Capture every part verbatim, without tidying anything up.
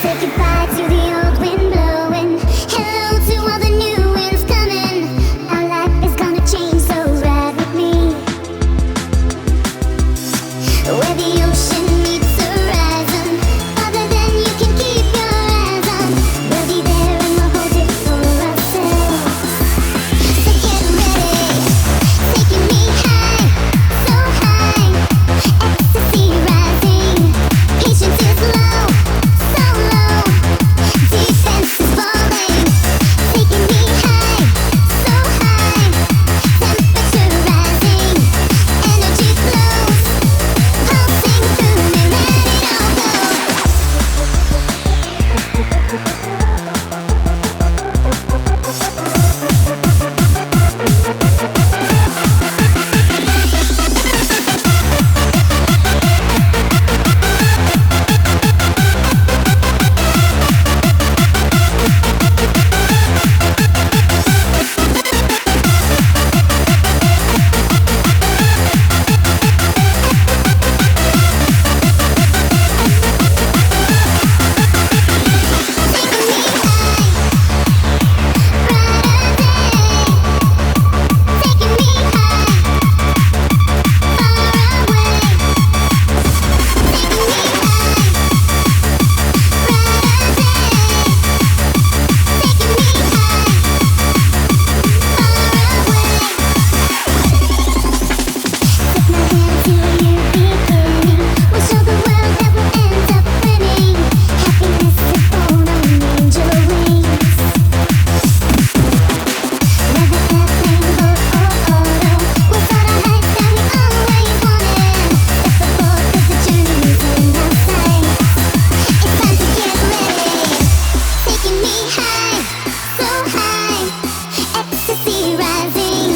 Say goodbye to the old wind blowing. Hello to all the new winds coming. Our life is gonna change, so ride with me. Where the ocean meets the horizon, farther than you can keep your eyes on. We'll be there and we'll hold it for ourselves. So get ready, taking me high, so high, ecstasy rising. Patience is low, so low, defense is falling. Taking me high, so high, temperature rising, energy flows, pulsing through me, let it all go.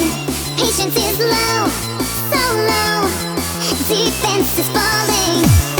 Patience is low, so low, defense is falling.